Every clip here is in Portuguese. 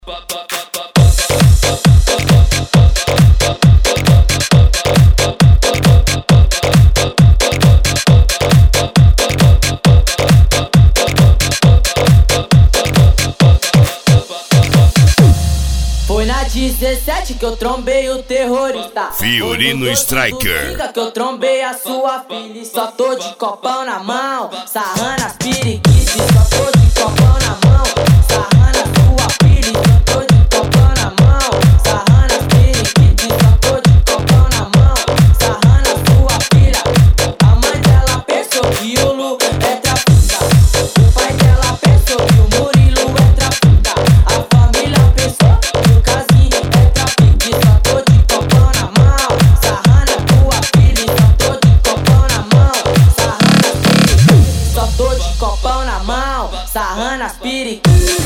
Foi na 17 que eu trombei o terrorista Fiorino Striker. Que eu trombei a sua filha e só tô de copão na mão, sarrando as periquices, só tô de copão na mão, sarrando a sua filha e só tô de copão na mão, sarrando as periquices, só tô de copão na mão, sarrando a sua filha. A mãe dela pensou que o Lu é trafica, o pai dela pensou que o Murilo é trafica, a família pensou que o Casinho é trafica, só tô de copão na mão, sarrando a tua filha, só tô de copão na mão, sarrando as periquices, só tô de copão na mão, sarrando as periquices.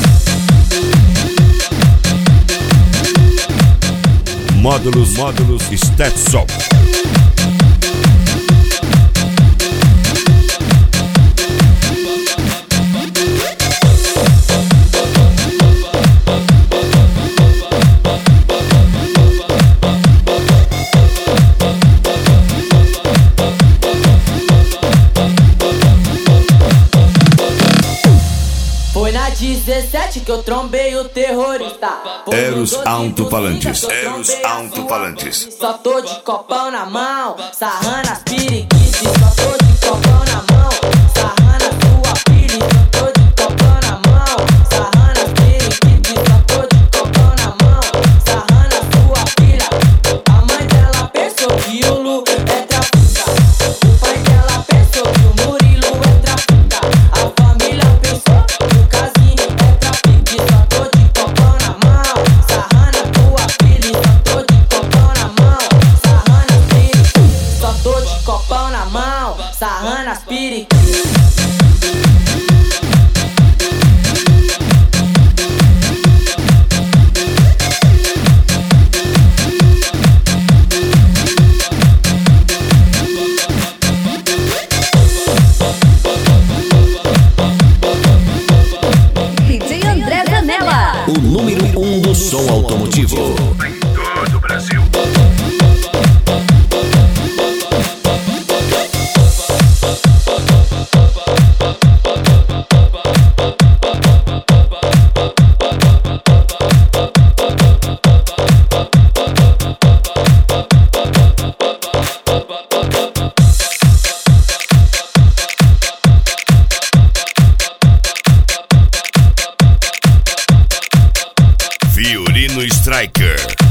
Módulos Stetson. Foi na 17 que eu trombei o terrorista. Eros Alto-Falantes. Só tô de copão na mão, sarrando as periquices, só tô de copão na mão, sarrando a sua filha, só tô de copão na mão, sarrando as periquices, só tô de copão na mão, sarrando a sua filha. A mãe dela pensou que o Lu é trafica, o pai dela pensou que o Murilo é trafica, a família pensou que o Casinho é trafica, só tô de copão na mão, sarrando a tua filha, só tô de copão na mão, sarrando as periquices, só tô de copão na mão, sarrando as periquices. DJ André Zanella, O número 1 do som automotivo. Em todo o Brasil. Fiorino Striker.